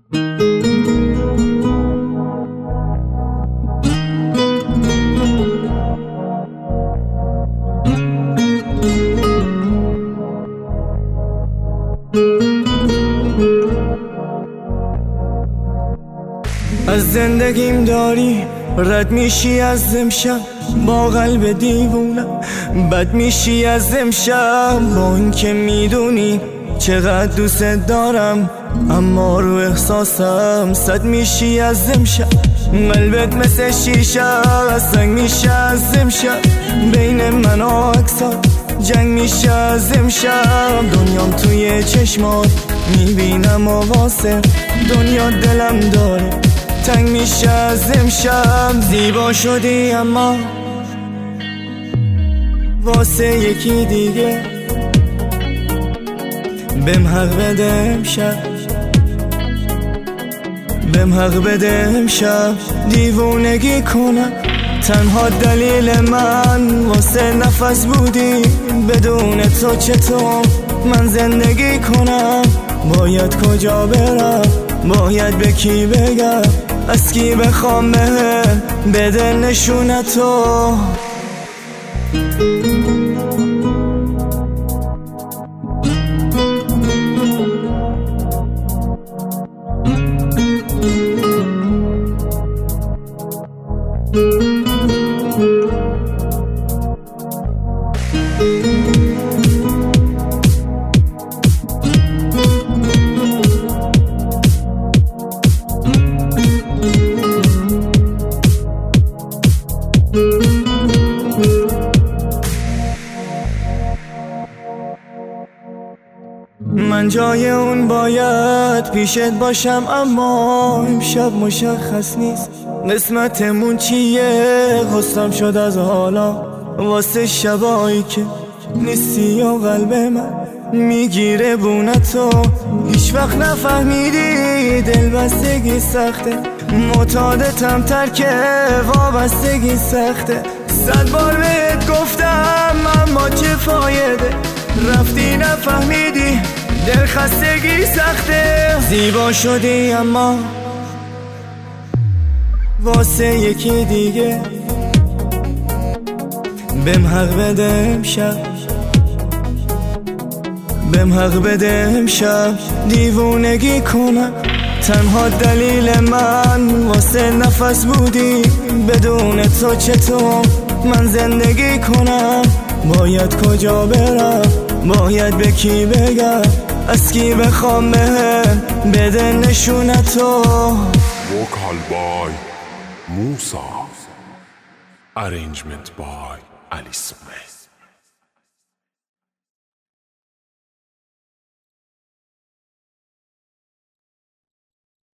از زندگیم داری رد میشی از امشب، با قلب دیوونم بد میشی از امشب. با این که میدونی چقدر دوست دارم، اما رو احساسم صد میشی از امشب. قلبت مثل شیشه سنگ میشه از امشب، بین من و عکسات جنگ میشه از امشب. دنیام توی چشمات میبینم و واسه دنیا دلم داره تنگ میشه از امشب. زیبا شدی اما واسه یکی دیگه، بهم حق بده امشب، بهم حق بده امشب. دیوونگی کنم تنها دلیل من واسه نفس بودی، بدون تو چطور من زندگی کنم؟ باید کجا برم، باید به کی بگم، از کی بخوام بده نشونتو؟ من جای اون باید پیشت باشم، اما امشب مشخص نیست قسمتمون چیه. خواستم شد از حالا واسه شبایی که نیستی و قلب من میگیره بونتو. هیچ وقت نفهمیدی دلبستگی سخته، معتادتم ترک وابستگی سخته. 100 بار بهت گفتم اما چه فایده، رفتی نفهمیدی دلخستگی سخته. زیبا شدی اما واسه یکی دیگه، بهم حق بده امشب، بهم حق بده امشب. دیوونگی کنم تنها دلیل من واسه نفس بودی، بدون تو چطور من زندگی کنم؟ باید کجا برم، باید به کی بگم، از کی بخوام بده نشونتو؟ Vocal by Musa, arrangement by Ali Smith.